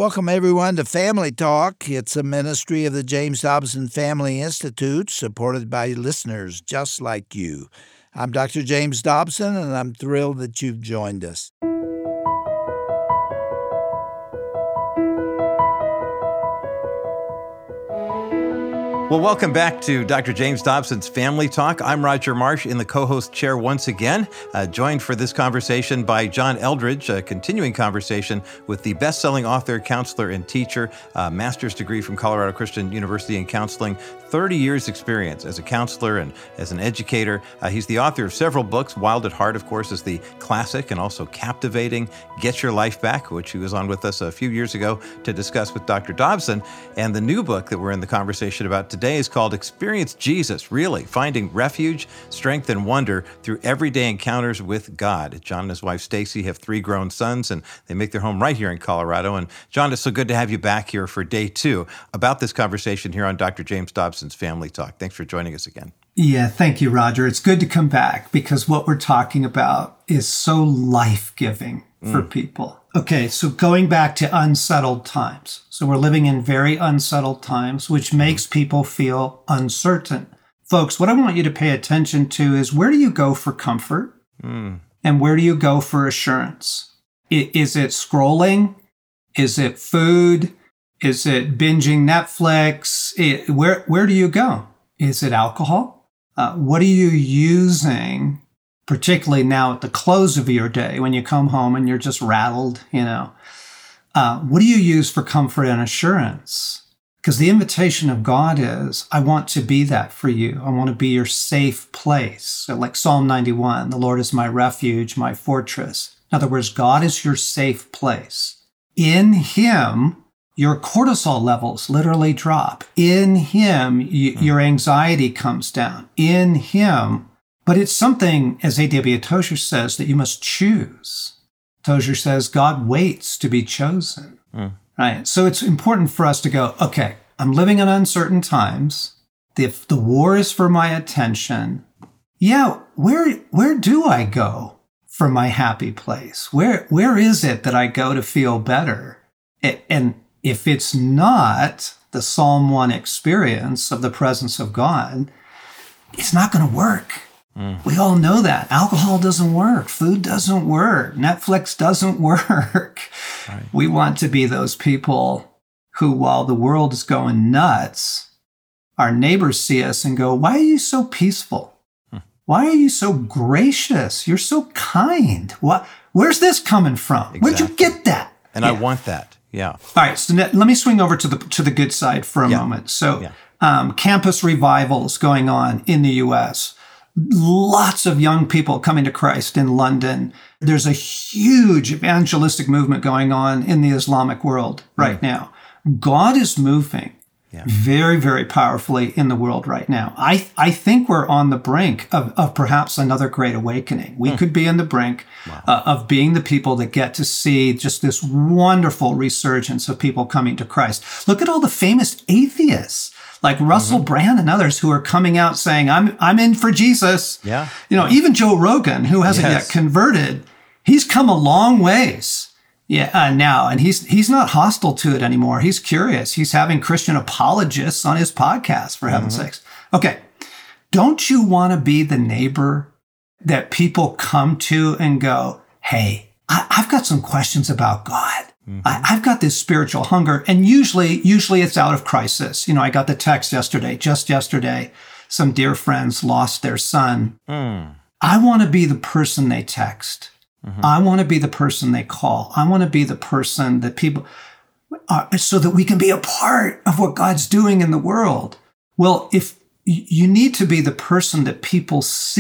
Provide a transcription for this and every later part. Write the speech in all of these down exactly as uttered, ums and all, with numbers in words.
Welcome, everyone, to Family Talk. It's a ministry of the James Dobson Family Institute, supported by listeners just like you. I'm Doctor James Dobson, and I'm thrilled that you've joined us. Well, welcome back to Doctor James Dobson's Family Talk. I'm Roger Marsh in the co-host chair once again, uh, joined for this conversation by John Eldredge, a continuing conversation with the best-selling author, counselor, and teacher, uh, master's degree from Colorado Christian University in counseling, thirty years experience as a counselor and as an educator. Uh, he's the author of several books. Wild at Heart, of course, is the classic and also captivating Get Your Life Back, which he was on with us a few years ago to discuss with Doctor Dobson. And the new book that we're in the conversation about today Today is called Experience Jesus, Really, Finding Refuge, Strength, and Wonder Through Everyday Encounters with God. John and his wife, Stacy, have three grown sons, and they make their home right here in Colorado. And John, it's so good to have you back here for day two about this conversation here on Doctor James Dobson's Family Talk. Thanks for joining us again. Yeah, thank you, Roger. It's good to come back because what we're talking about is so life-giving for mm. people. Okay, so going back to unsettled times. So we're living in very unsettled times, which makes people feel uncertain. Folks, what I want you to pay attention to is where do you go for comfort mm. and where do you go for assurance? Is it scrolling? Is it food? Is it binging Netflix? It, where, where do you go? Is it alcohol? Uh, what are you using, particularly now at the close of your day when you come home and you're just rattled, you know? Uh, what do you use for comfort and assurance? Because the invitation of God is, I want to be that for you. I want to be your safe place. So like Psalm ninety-one, the Lord is my refuge, my fortress. In other words, God is your safe place. In Him, your cortisol levels literally drop. In Him, y- your anxiety comes down. In Him, but it's something, as A W Tozer says, that you must choose. Tozer says, God waits to be chosen. Mm. Right? So it's important for us to go, okay, I'm living in uncertain times. If the war is for my attention, yeah, where where do I go for my happy place? Where Where is it that I go to feel better? It, and if it's not the Psalm one experience of the presence of God, it's not going to work. Mm. We all know that. Alcohol doesn't work. Food doesn't work. Netflix doesn't work. Right. We want to be those people who, while the world is going nuts, our neighbors see us and go, why are you so peaceful? Mm. Why are you so gracious? You're so kind. What? Where's this coming from? Exactly. Where'd you get that? And yeah. I want that. Yeah. All right. So let me swing over to the to the good side for a yeah. moment. So yeah. um, campus revivals going on in the U S Lots of young people coming to Christ in London. There's a huge evangelistic movement going on in the Islamic world right mm. now. God is moving yeah. very, very powerfully in the world right now. I I think we're on the brink of, of perhaps another great awakening. We mm. could be in the brink wow. uh, of being the people that get to see just this wonderful resurgence of people coming to Christ. Look at all the famous atheists like Russell mm-hmm. Brand and others who are coming out saying, I'm I'm in for Jesus. Yeah. You know, even Joe Rogan, who hasn't yes. yet converted, he's come a long ways yeah, uh, now, and he's he's not hostile to it anymore. He's curious. He's having Christian apologists on his podcast, for heaven's mm-hmm. sakes. Okay, don't you want to be the neighbor that people come to and go, hey, I, I've got some questions about God. Mm-hmm. I, I've got this spiritual hunger, and usually, usually it's out of crisis. You know, I got the text yesterday, just yesterday, some dear friends lost their son. Mm. I want to be the person they text. Mm-hmm. I want to be the person they call. I want to be the person that people, are, so that we can be a part of what God's doing in the world. Well, if you need to be the person that people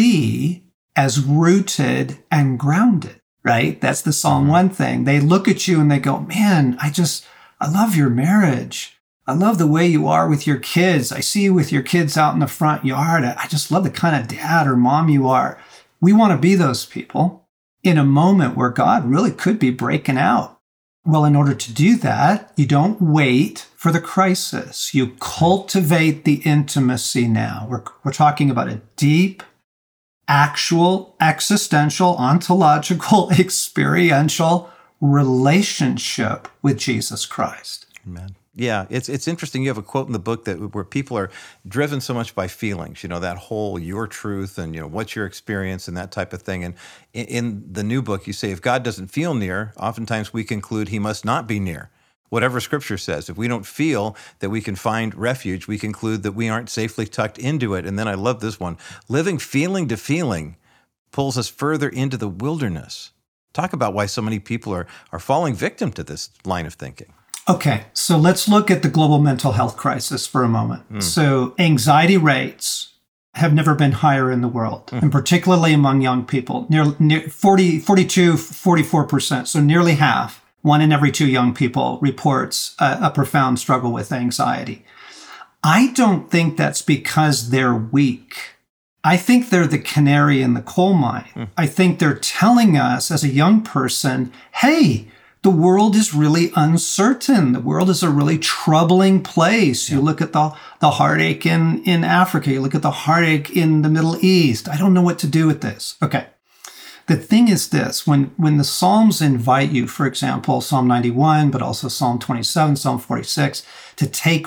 see as rooted and grounded. Right? That's the Psalm one thing. They look at you and they go, man, I just, I love your marriage. I love the way you are with your kids. I see you with your kids out in the front yard. I just love the kind of dad or mom you are. We want to be those people in a moment where God really could be breaking out. Well, in order to do that, you don't wait for the crisis. You cultivate the intimacy now. We're, we're talking about a deep, actual, existential, ontological, experiential relationship with Jesus Christ. Amen. Yeah, it's it's interesting. You have a quote in the book that where people are driven so much by feelings, you know, that whole your truth and, you know, what's your experience and that type of thing. And in, in the new book, you say, if God doesn't feel near, oftentimes we conclude he must not be near. Whatever Scripture says, if we don't feel that we can find refuge, we conclude that we aren't safely tucked into it. And then I love this one. Living feeling to feeling pulls us further into the wilderness. Talk about why so many people are are falling victim to this line of thinking. Okay, so let's look at the global mental health crisis for a moment. Mm. So anxiety rates have never been higher in the world, mm. and particularly among young people, near, near forty, forty-two, forty-four percent. So nearly half, one in every two young people reports a, a profound struggle with anxiety. I don't think that's because they're weak. I think they're the canary in the coal mine. Mm. I think they're telling us as a young person, hey, the world is really uncertain. The world is a really troubling place. Yeah. You look at the, the heartache in, in Africa. You look at the heartache in the Middle East. I don't know what to do with this. Okay. The thing is this, when, when the Psalms invite you, for example, Psalm ninety-one, but also Psalm twenty-seven, Psalm forty-six, to take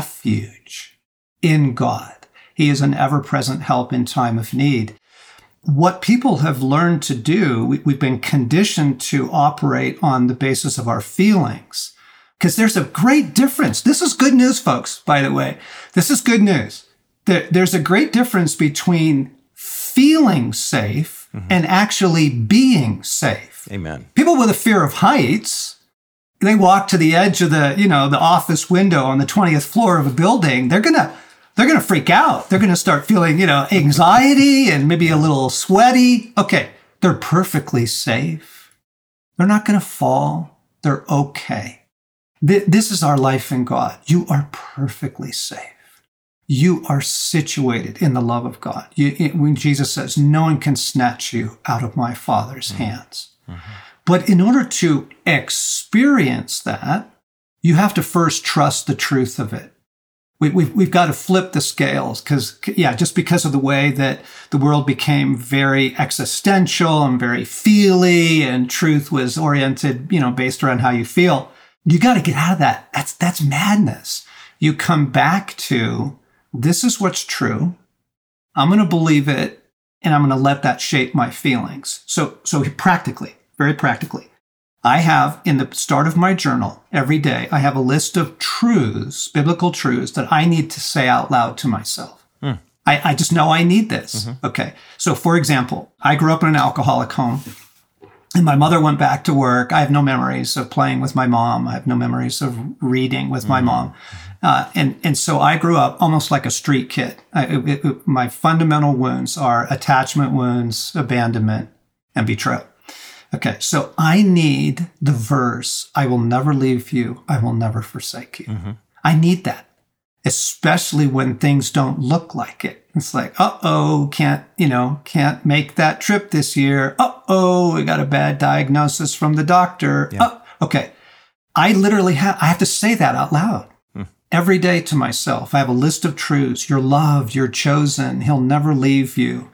refuge in God. He is an ever-present help in time of need. What people have learned to do, we, we've been conditioned to operate on the basis of our feelings. Because there's a great difference. This is good news, folks, by the way. This is good news. There, there's a great difference between feeling safe mm-hmm. and actually being safe. Amen. People with a fear of heights, they walk to the edge of the, you know, the office window on the twentieth floor of a building. They're going to They're going to freak out. They're going to start feeling, you know, anxiety and maybe a little sweaty. Okay, they're perfectly safe. They're not going to fall. They're okay. Th- this is our life in God. You are perfectly safe. You are situated in the love of God. You, it, when Jesus says, no one can snatch you out of my Father's mm-hmm. hands. Mm-hmm. But in order to experience that, you have to first trust the truth of it. We, we've, we've got to flip the scales because, yeah, just because of the way that the world became very existential and very feely and truth was oriented, you know, based around how you feel, you got to get out of that. That's, that's madness. You come back to, this is what's true. I'm going to believe it and I'm going to let that shape my feelings. So, so practically, very practically, I have, in the start of my journal, every day, I have a list of truths, biblical truths, that I need to say out loud to myself. Mm. I, I just know I need this. Mm-hmm. Okay. So, for example, I grew up in an alcoholic home, and my mother went back to work. I have no memories of playing with my mom. I have no memories of reading with mm-hmm. my mom. Uh, and, and so I grew up almost like a street kid. I, it, it, my fundamental wounds are attachment wounds, abandonment, and betrayal. Okay, so I need the verse, I will never leave you, I will never forsake you. Mm-hmm. I need that, especially when things don't look like it. It's like, uh-oh, can't, you know, can't make that trip this year. Uh-oh, we got a bad diagnosis from the doctor. Yeah. Uh, okay, I literally have, I have to say that out loud mm. every day to myself. I have a list of truths. You're loved, you're chosen, he'll never leave you.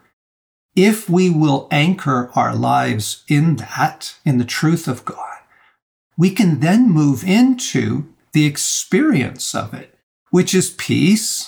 If we will anchor our lives in that, in the truth of God, we can then move into the experience of it, which is peace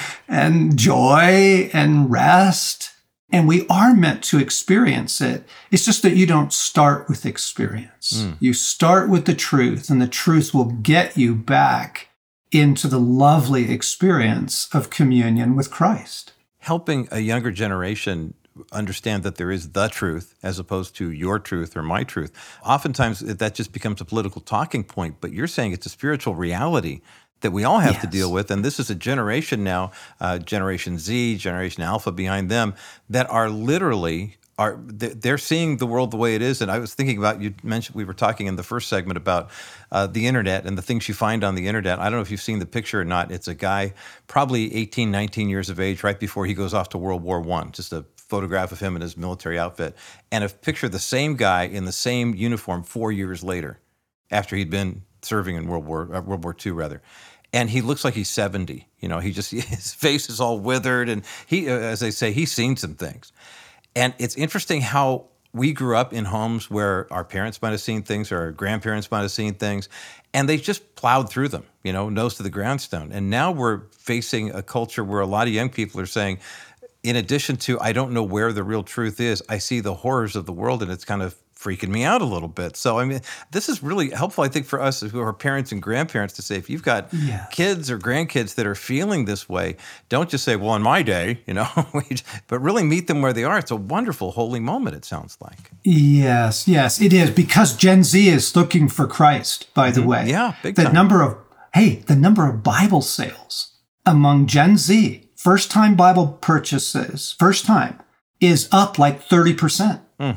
and joy and rest. And we are meant to experience it. It's just that you don't start with experience. Mm. You start with the truth, and the truth will get you back into the lovely experience of communion with Christ. Helping a younger generation understand that there is the truth as opposed to your truth or my truth. Oftentimes that just becomes a political talking point, but you're saying it's a spiritual reality that we all have yes. to deal with. And this is a generation now, uh, Generation Z, Generation Alpha behind them, that are literally, are they're seeing the world the way it is. And I was thinking about, you mentioned, we were talking in the first segment about uh, the internet and the things you find on the internet. I don't know if you've seen the picture or not. It's a guy, probably eighteen, nineteen years of age, right before he goes off to World War One, just a photograph of him in his military outfit, and a picture of the same guy in the same uniform four years later, after he'd been serving in World War uh, World War Two, rather. And he looks like he's seventy. You know, he just, his face is all withered, and he, uh, as they say, he's seen some things. And it's interesting how we grew up in homes where our parents might have seen things or our grandparents might have seen things, and they just plowed through them, you know, nose to the grindstone. And now we're facing a culture where a lot of young people are saying, in addition to, I don't know where the real truth is, I see the horrors of the world, and it's kind of freaking me out a little bit. So, I mean, this is really helpful, I think, for us who are parents and grandparents to say, if you've got yeah. kids or grandkids that are feeling this way, don't just say, well, in my day, you know, but really meet them where they are. It's a wonderful, holy moment, it sounds like. Yes, yes, it is, because Gen Z is looking for Christ, by the Mm-hmm. way. Yeah, big the time. number of, hey, the number of Bible sales among Gen Z, first-time Bible purchases, first time, is up like thirty percent. Mm.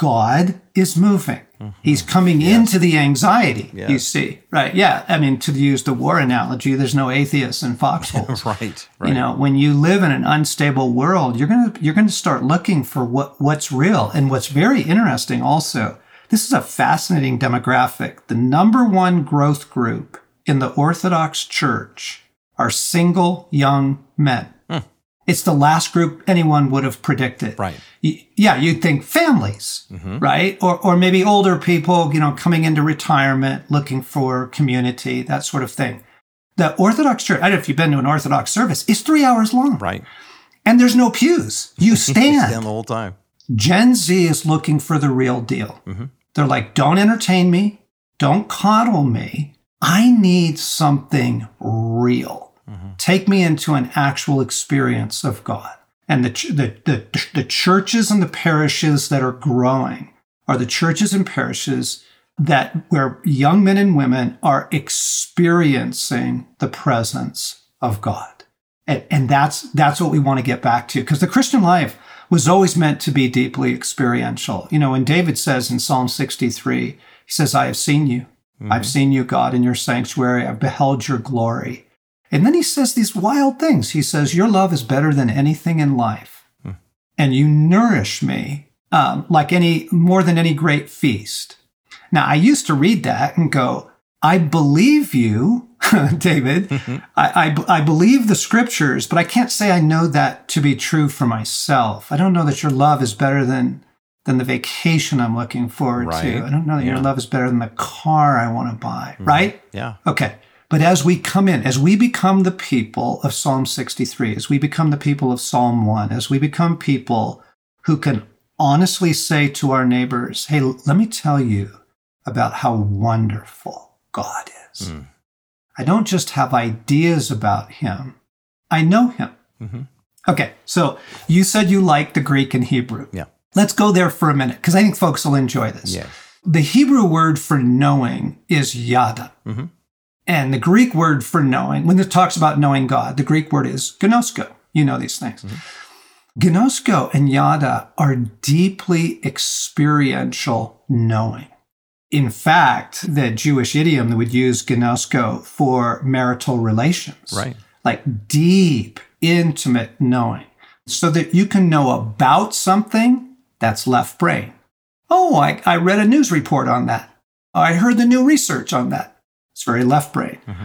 God is moving. Mm-hmm. He's coming yes. into the anxiety, yes. you see. Right, yeah. I mean, to use the war analogy, there's no atheists in foxholes. right, right. You know, when you live in an unstable world, you're going to you're going to start looking for what, what's real. And what's very interesting also, this is a fascinating demographic. The number one growth group in the Orthodox Church are single young men. Mm. It's the last group anyone would have predicted. Right. Yeah, you'd think families, mm-hmm. right? Or or maybe older people, you know, coming into retirement, looking for community, that sort of thing. The Orthodox Church, I don't know if you've been to an Orthodox service, it's three hours long. Right. And there's no pews. You stand. you stand the whole time. Gen Z is looking for the real deal. Mm-hmm. They're like, don't entertain me. Don't coddle me. I need something real. Mm-hmm. Take me into an actual experience of God. And the, ch- the, the, the churches and the parishes that are growing are the churches and parishes that where young men and women are experiencing the presence of God. And, and that's, that's what we want to get back to, because the Christian life was always meant to be deeply experiential. You know, when David says in Psalm sixty-three, he says, I have seen you. Mm-hmm. I've seen you, God, in your sanctuary. I've beheld your glory. And then he says these wild things. He says, your love is better than anything in life. Hmm. And you nourish me um, like any, more than any great feast. Now, I used to read that and go, I believe you, David. Mm-hmm. I, I, I believe the scriptures, but I can't say I know that to be true for myself. I don't know that your love is better than, than the vacation I'm looking forward right. to. I don't know that yeah. your love is better than the car I want to buy, mm-hmm. right? Yeah. Okay. But as we come in, as we become the people of Psalm sixty-three, as we become the people of Psalm one, as we become people who can honestly say to our neighbors, hey, let me tell you about how wonderful God is. Mm. I don't just have ideas about him. I know him. Mm-hmm. Okay, so you said you like the Greek and Hebrew. Yeah. Let's go there for a minute, because I think folks will enjoy this. Yeah. The Hebrew word for knowing is yada. Mm-hmm. And the Greek word for knowing, when it talks about knowing God, the Greek word is gnosko. You know these things. Mm-hmm. Gnosko and yada are deeply experiential knowing. In fact, the Jewish idiom that would use gnosko for marital relations. Right. Like deep, intimate knowing. So that you can know about something, that's left brain. Oh, I, I read a news report on that. I heard the new research on that. It's very left brain. Mm-hmm.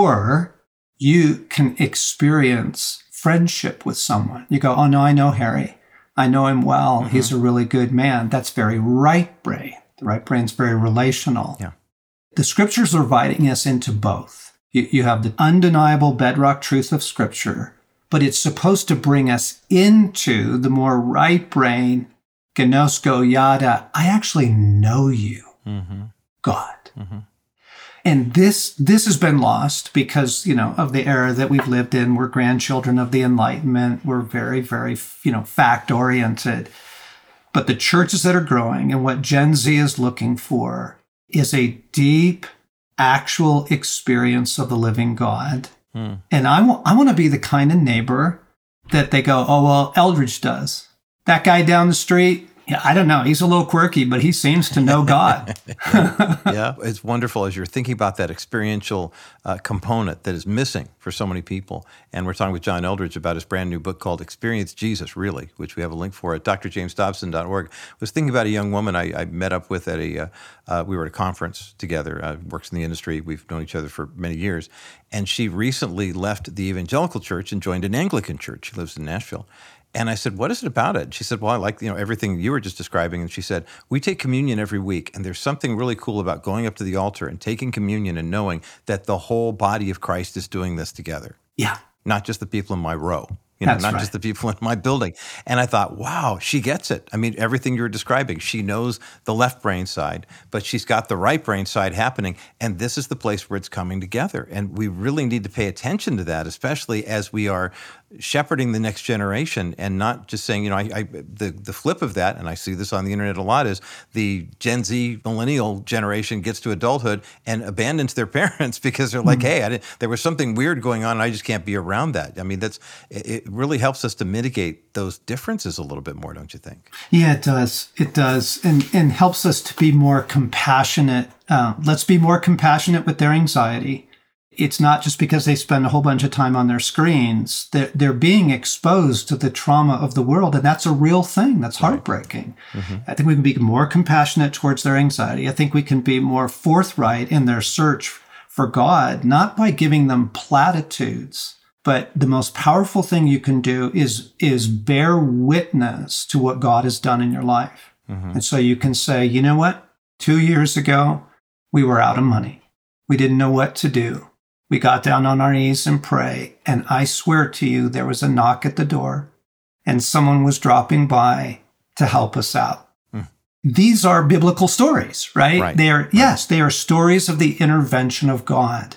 Or you can experience friendship with someone. You go, oh, no, I know Harry. I know him well. Mm-hmm. He's a really good man. That's very right brain. The right brain's very relational. Yeah. The scriptures are inviting us into both. You, you have the undeniable bedrock truth of scripture, but it's supposed to bring us into the more right brain, gnosko, yada. I actually know you, mm-hmm. God. Mm-hmm. And this this has been lost because, you know, of the era that we've lived in. We're grandchildren of the Enlightenment. We're very, very, you know, fact-oriented. But the churches that are growing and what Gen Z is looking for is a deep, actual experience of the living God. Hmm. And I want I want to be the kind of neighbor that they go, oh, well, Eldridge does. That guy down the street, yeah, I don't know. He's a little quirky, but he seems to know God. yeah. yeah, it's wonderful as you're thinking about that experiential uh, component that is missing for so many people. And we're talking with John Eldridge about his brand new book called Experience Jesus, Really, which we have a link for at d r james dobson dot org. I was thinking about a young woman I, I met up with at a, uh, uh, we were at a conference together, uh, works in the industry. We've known each other for many years. And she recently left the evangelical church and joined an Anglican church. She lives in Nashville. And I said, what is it about it? She said, well, I like, you know, everything you were just describing. And she said, we take communion every week. And there's something really cool about going up to the altar and taking communion and knowing that the whole body of Christ is doing this together. Yeah. Not just the people in my row. You know, That's not right. just the people in my building. And I thought, wow, she gets it. I mean, everything you were describing, she knows the left brain side, but she's got the right brain side happening. And this is the place where it's coming together. And we really need to pay attention to that, especially as we are shepherding the next generation and not just saying, you know, I, I, the, the flip of that, and I see this on the internet a lot, is the Gen Z millennial generation gets to adulthood and abandons their parents because they're like, mm-hmm. hey, I didn't, there was something weird going on and I just can't be around that. I mean, that's it really helps us to mitigate those differences a little bit more, don't you think? Yeah, it does. It does. And, and helps us to be more compassionate. Uh, let's be more compassionate with their anxiety. It's not just because they spend a whole bunch of time on their screens. They're, they're being exposed to the trauma of the world, and that's a real thing. That's heartbreaking. Mm-hmm. I think we can be more compassionate towards their anxiety. I think we can be more forthright in their search for God, not by giving them platitudes, but the most powerful thing you can do is, is bear witness to what God has done in your life. Mm-hmm. And so you can say, you know what? Two years ago, we were out of money. We didn't know what to do. We got down on our knees and pray, and I swear to you, there was a knock at the door, and someone was dropping by to help us out. Mm. These are biblical stories, right? right. They are, right. yes, they are stories of the intervention of God.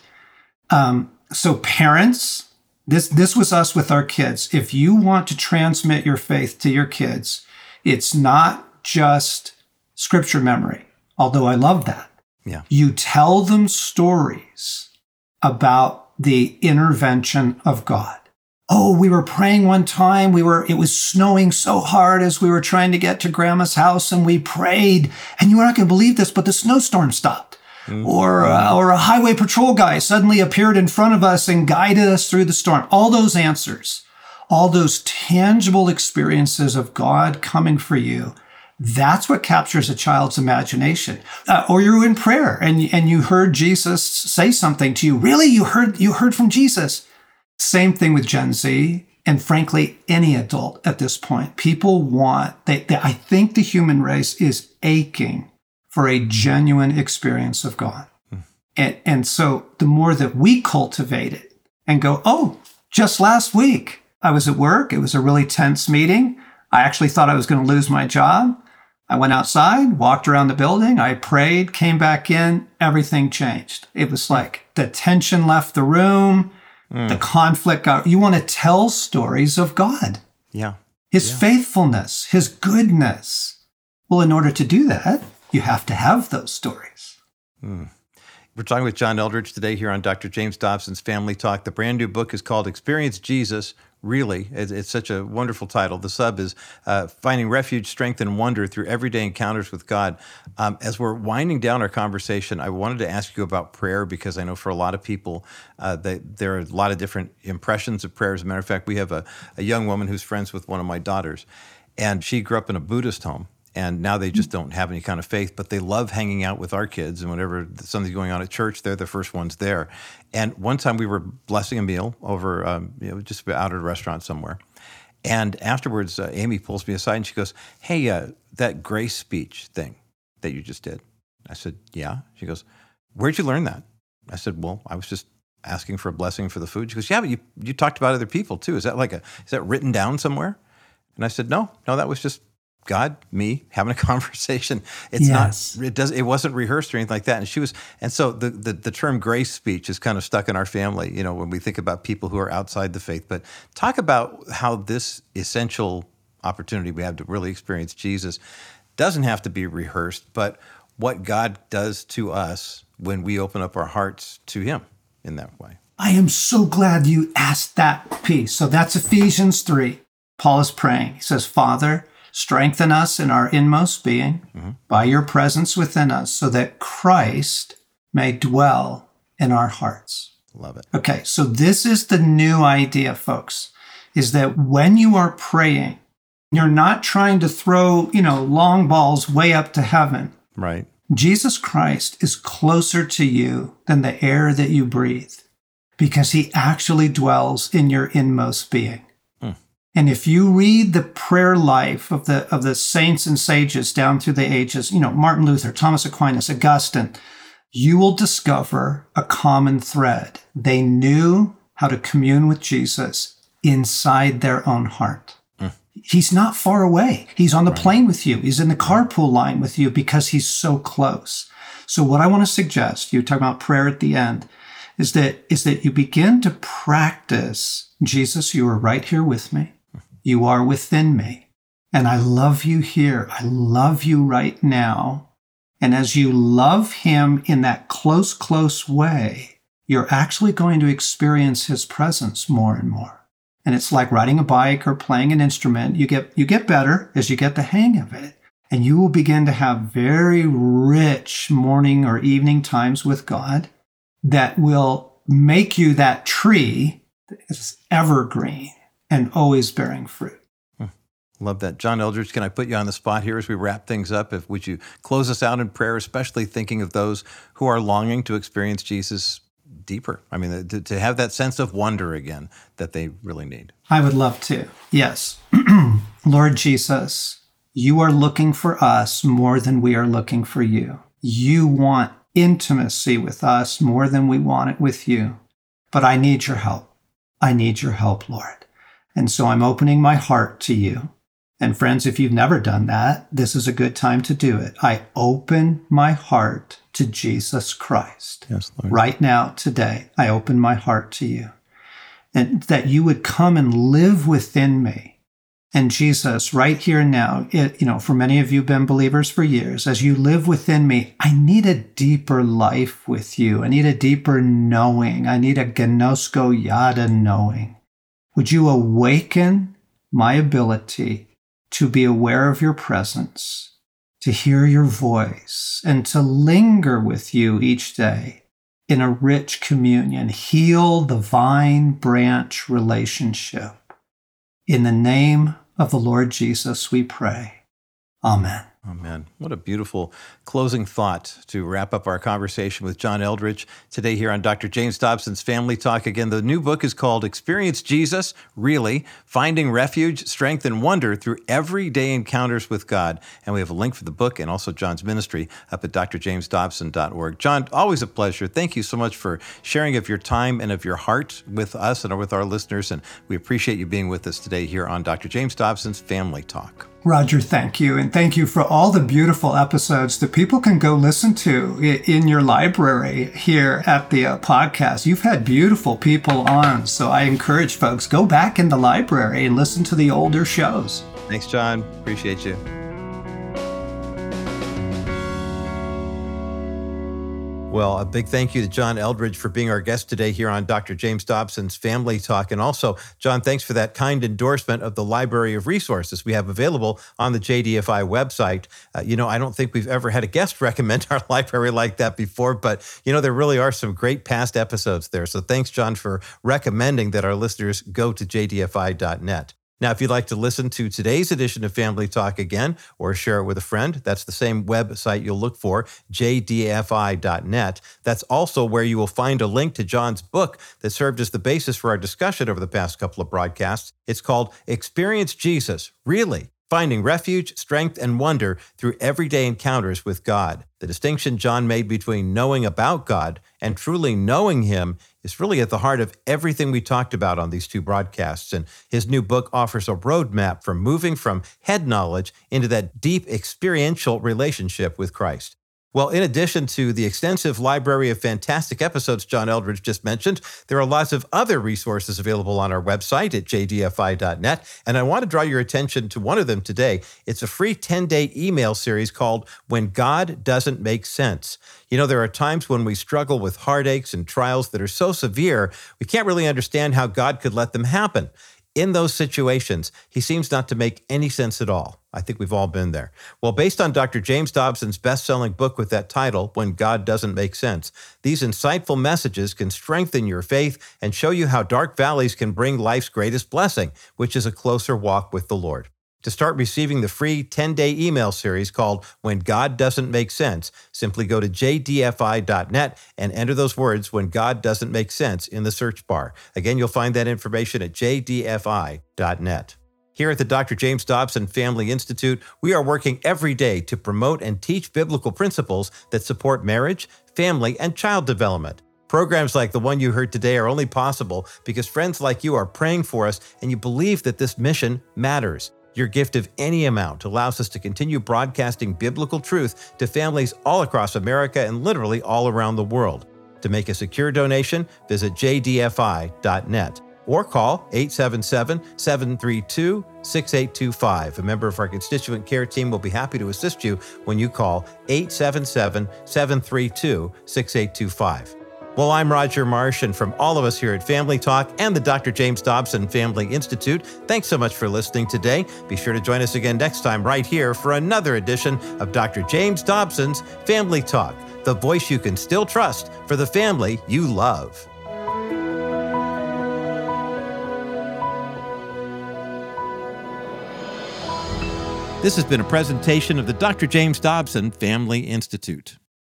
Um, so parents, this this was us with our kids. If you want to transmit your faith to your kids, it's not just scripture memory, although I love that. Yeah. You tell them stories about the intervention of God. Oh, we were praying one time. We were, it was snowing so hard as we were trying to get to Grandma's house, and we prayed, and you are not going to believe this, but the snowstorm stopped. Mm-hmm. Or, uh, or a highway patrol guy suddenly appeared in front of us and guided us through the storm. All those answers, all those tangible experiences of God coming for you, that's what captures a child's imagination. Uh, or you're in prayer and, and you heard Jesus say something to you. Really? You heard, you heard from Jesus? Same thing with Gen Z. And frankly, any adult at this point. People want, they, they, I think the human race is aching for a genuine experience of God. Mm. And, and so the more that we cultivate it and go, oh, just last week I was at work. It was a really tense meeting. I actually thought I was going to lose my job. I went outside, walked around the building, I prayed, came back in, everything changed. It was like the tension left the room, mm. the conflict got, you want to tell stories of God. Yeah. His yeah. faithfulness, his goodness. Well, in order to do that, you have to have those stories. Mm. We're talking with John Eldredge today here on Doctor James Dobson's Family Talk. The brand new book is called Experience Jesus, Really. It's, it's such a wonderful title. The sub is uh, Finding Refuge, Strength, and Wonder Through Everyday Encounters with God. Um, as we're winding down our conversation, I wanted to ask you about prayer because I know for a lot of people, uh, they, there are a lot of different impressions of prayer. As a matter of fact, we have a, a young woman who's friends with one of my daughters, and she grew up in a Buddhist home. And now they just don't have any kind of faith, but they love hanging out with our kids. And whenever something's going on at church, they're the first ones there. And one time we were blessing a meal over, um, you know, just out at a restaurant somewhere. And afterwards, uh, Amy pulls me aside and she goes, hey, uh, that grace speech thing that you just did. I said, yeah. She goes, where'd you learn that? I said, well, I was just asking for a blessing for the food. She goes, yeah, but you, you talked about other people too. Is that like a, is that written down somewhere? And I said, no, no, that was just God, me, having a conversation. It's yes. not, it does, it wasn't rehearsed or anything like that. And she was, and so the, the, the term grace speech is kind of stuck in our family, you know, when we think about people who are outside the faith. But talk about how this essential opportunity we have to really experience Jesus doesn't have to be rehearsed, but what God does to us when we open up our hearts to him in that way. I am so glad you asked that piece. So that's Ephesians three. Paul is praying. He says, Father, strengthen us in our inmost being mm-hmm. by your presence within us so that Christ may dwell in our hearts. Love it. Okay, so this is the new idea, folks, is that when you are praying, you're not trying to throw, you know, long balls way up to heaven. Right. Jesus Christ is closer to you than the air that you breathe because he actually dwells in your inmost being. And if you read the prayer life of the of the saints and sages down through the ages, you know, Martin Luther, Thomas Aquinas, Augustine, you will discover a common thread. They knew how to commune with Jesus inside their own heart. Mm. He's not far away. He's on the right. plane with you. He's in the carpool line with you because he's so close. So what I want to suggest, you talk about prayer at the end, is that is that you begin to practice, Jesus, you are right here with me. You are within me. And I love you here. I love you right now. And as you love him in that close, close way, you're actually going to experience his presence more and more. And it's like riding a bike or playing an instrument. You get, you get better as you get the hang of it. And you will begin to have very rich morning or evening times with God that will make you that tree that is evergreen and always bearing fruit. Hmm. Love that. John Eldredge, can I put you on the spot here as we wrap things up? If would you close us out in prayer, especially thinking of those who are longing to experience Jesus deeper? I mean, to, to have that sense of wonder again that they really need. I would love to. Yes. Lord Jesus, you are looking for us more than we are looking for you. You want intimacy with us more than we want it with you. But I need your help. I need your help, Lord. And so I'm opening my heart to you. And friends, if you've never done that, this is a good time to do it. I open my heart to Jesus Christ. Yes, Lord. Right now, today, I open my heart to you. And that you would come and live within me. And Jesus, right here and now, it, you know, for many of you who've been believers for years, as you live within me, I need a deeper life with you. I need a deeper knowing. I need a gnosko yada knowing. Would you awaken my ability to be aware of your presence, to hear your voice, and to linger with you each day in a rich communion? Heal the vine branch relationship. In the name of the Lord Jesus, we pray. Amen. Amen. What a beautiful closing thought to wrap up our conversation with John Eldredge today here on Doctor James Dobson's Family Talk. Again, the new book is called Experience Jesus, Really, Finding Refuge, Strength, and Wonder Through Everyday Encounters with God. And we have a link for the book and also John's ministry up at d r james dobson dot org. John, always a pleasure. Thank you so much for sharing of your time and of your heart with us and with our listeners. And we appreciate you being with us today here on Doctor James Dobson's Family Talk. Roger, thank you. And thank you for all the beautiful episodes that people can go listen to in your library here at the uh, podcast. You've had beautiful people on, so I encourage folks, go back in the library and listen to the older shows. Thanks, John. Appreciate you. Well, a big thank you to John Eldredge for being our guest today here on Doctor James Dobson's Family Talk. And also, John, thanks for that kind endorsement of the library of resources we have available on the J D F I website. Uh, you know, I don't think we've ever had a guest recommend our library like that before, but, you know, there really are some great past episodes there. So thanks, John, for recommending that our listeners go to j d f i dot net. Now, if you'd like to listen to today's edition of Family Talk again or share it with a friend, that's the same website you'll look for, j d f i dot net. That's also where you will find a link to John's book that served as the basis for our discussion over the past couple of broadcasts. It's called Experience Jesus, Really, Finding Refuge, Strength, and Wonder Through Everyday Encounters with God. The distinction John made between knowing about God and truly knowing him is really at the heart of everything we talked about on these two broadcasts. And his new book offers a roadmap for moving from head knowledge into that deep experiential relationship with Christ. Well, in addition to the extensive library of fantastic episodes John Eldredge just mentioned, there are lots of other resources available on our website at j d f i dot net. And I want to draw your attention to one of them today. It's a free ten-day email series called When God Doesn't Make Sense. You know, there are times when we struggle with heartaches and trials that are so severe, we can't really understand how God could let them happen. In those situations, he seems not to make any sense at all. I think we've all been there. Well, based on Doctor James Dobson's best-selling book with that title, When God Doesn't Make Sense, these insightful messages can strengthen your faith and show you how dark valleys can bring life's greatest blessing, which is a closer walk with the Lord. To start receiving the free ten-day email series called When God Doesn't Make Sense, simply go to j d f i dot net and enter those words, When God Doesn't Make Sense, in the search bar. Again, you'll find that information at j d f i dot net. Here at the Doctor James Dobson Family Institute, we are working every day to promote and teach biblical principles that support marriage, family, and child development. Programs like the one you heard today are only possible because friends like you are praying for us and you believe that this mission matters. Your gift of any amount allows us to continue broadcasting biblical truth to families all across America and literally all around the world. To make a secure donation, visit j d f i dot net. Or call eight seven seven, seven three two, six eight two five. A member of our constituent care team will be happy to assist you when you call eight seven seven, seven three two, six eight two five. Well, I'm Roger Marsh, and from all of us here at Family Talk and the Doctor James Dobson Family Institute, thanks so much for listening today. Be sure to join us again next time right here for another edition of Doctor James Dobson's Family Talk, the voice you can still trust for the family you love. This has been a presentation of the Doctor James Dobson Family Institute.